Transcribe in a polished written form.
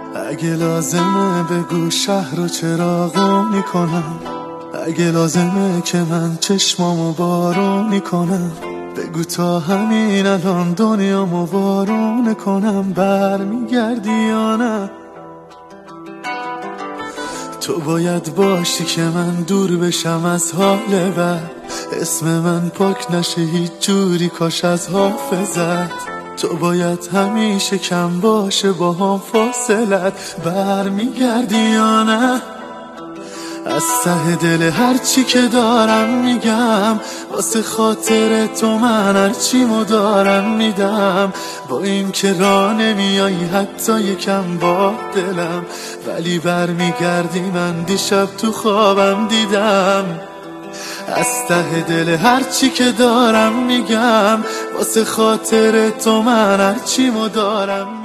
اگه لازمه بگو شهر رو چراغونی کنم، اگه لازمه که من چشمامو بارونی کنم، بگو تا همین الان دنیامو وارونه کنم. برمیگردی یا نه؟ تو باید باشی که من دور بشم از حال بد، اسم من پاک نشه هیچ جوری کاش از حافظت. تو باید همیشه کم باشه با هم فاصلت. برمیگردی یا نه؟ از ته دل هرچی که دارم میگم، واسه خاطر تو من هرچیمو دارم میدم. با این که راه نمیایی حتی یکم با دلم، ولی برمیگردی من دیشب تو خوابم دیدم. از ته دل هرچی که دارم میگم، واسه خاطر تو من هرچیمو دارم